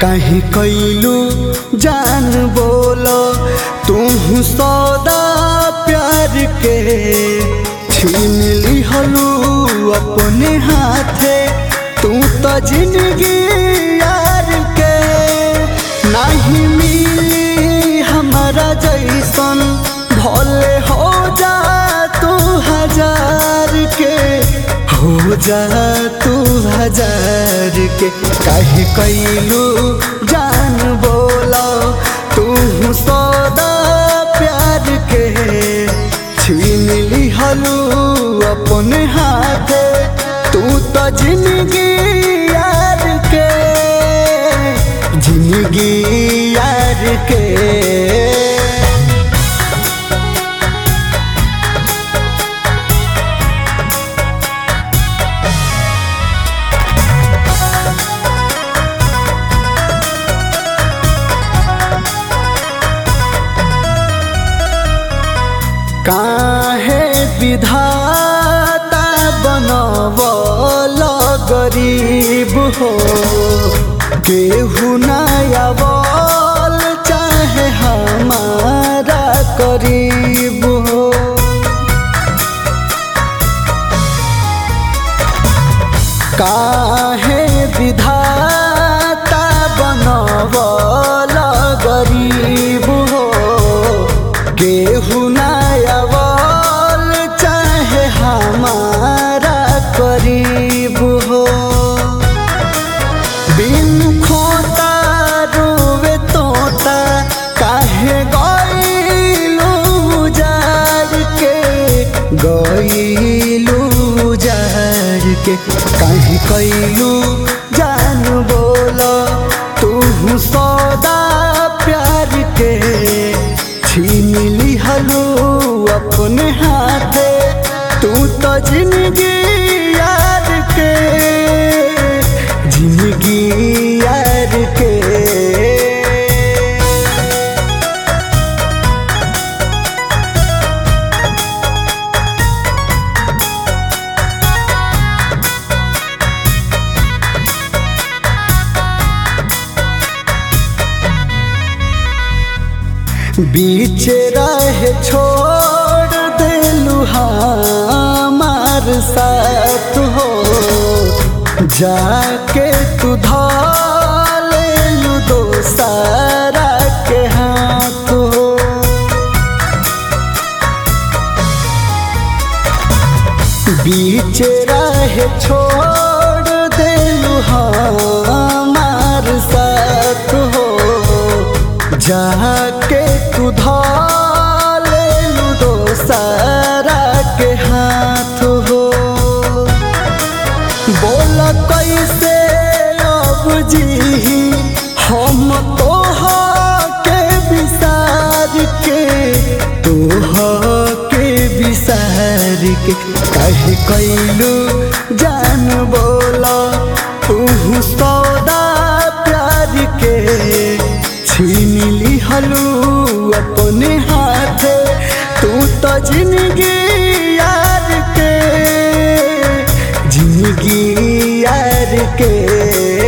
काहे कैलू जान बोलो तू सौदा प्यार के छीन लिहलू अपने हाथे तू तो जिंदगी यार के नहीं मिली हमारा जैसन भले हो जा तू हजार के हो जा तू हजार के काहे कैलू जान बोला तू सौदा प्यार के छीन लिहलू अपने हाथे तू तो जिंदगी यार के जिंदगी यार के काहे विधाता बनवल गरीब हो केहू ना आवल चाहे हमारा करीब हो काहे विधाता बनवल गरीब हो केहू ना आवल चाहे हमारा करीब हो बिन खोता रोवे तोता काहे गइलू जार के गइलू जार के काहे कैलू जान बोलो तू सौदा प्यार के छीन लिहलू अपने हाथे तू तो जिंदगी यार के जिंदगी यार के बीच रहे छोड़ देलू हमार साथ हो जाके तू धलेलू दोसरा के हाथ हो बीच रहे छोड़ देलू हमार साथ हो जाके तू धलेलू दोसरा के हाथ हो बोल कैसे अब जी हम तोहके विसार के तोहके विसार के काहे कैलू जान बोला तू सौदा प्यार के छीन लिहलू अपने हाथे तू तो जिंदगी यार के जिंदगी यार के